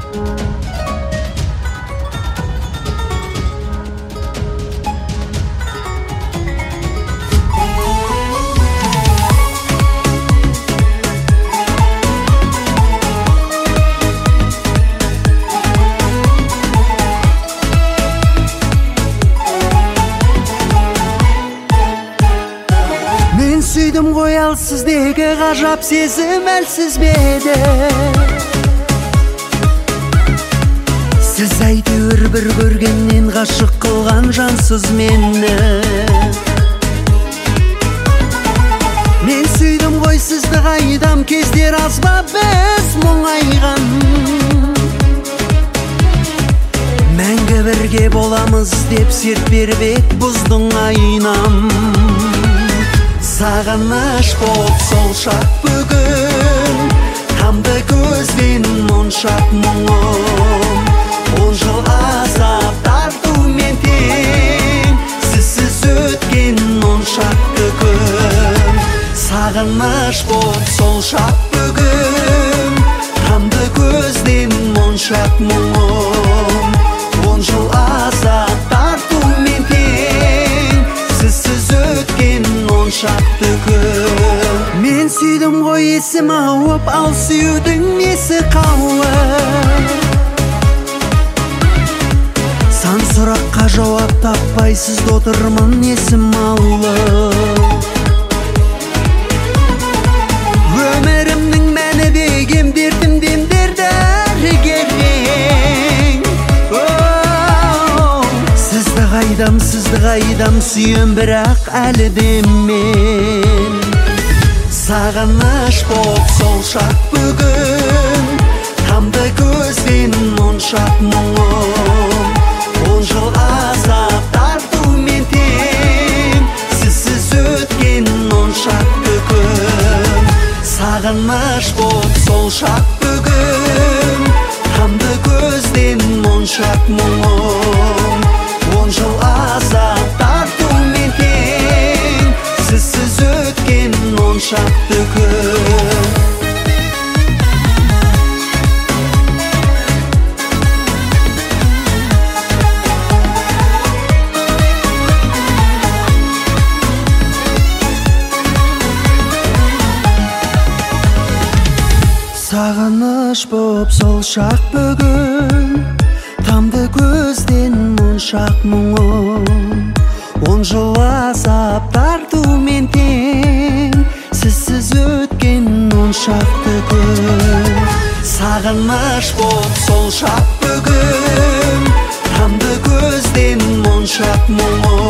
Сүйдім ғой ал сіздегі ғажап сезім әлсіз бе еді? Сіз әйтеуір бір көргеннен ғашық қылған жансыз мені. Мен сүйдім ғой сізді қайдам, кездер аз ба біз мұңайған. Мәңгі бірге боламыз деп серт беріп ек бұздың айнам. Сағыныш боп сол шақ бүгін, тамды көзден моншақ мұңым. 10 жыл азап тартумен тең, сізсіз өткен моншақты күн. Сағыныш боп сол шақ бүгін, тамды көзден моншақ мұңым. 10 жыл азап тартумен тең, сізсіз өткен моншақты күн. Мен сүйдім ғой есім ауып, ал сүюдің несі қауіп? Сан сұраққа жауап таппайсыз отырмын есім алып. Өмірімнің мәні бегем дертімден дәрігерің. Сізді қайдам сүйем, бірақ әлі де мен. Сағыныш боп сол шақ бүгін, тамды көзден моншақ мұңым. 10 жыл азап тартумен тең, сізсіз өткен моншақты күн. Сағыныш боп сол шақ бүгін, тамды көзден моншақ мұңым. 10 жыл азап тартумен тең, сізсіз өткен моншақты күн. Сағыныш боп сол шақ бүгін, тамды көзден моншақ мұңым. 10 жыл азап тартумен тең, сізсіз өткен моншақты күн. Сағыныш боп сол шақ бүгін, тамды көзден моншақ мұңым.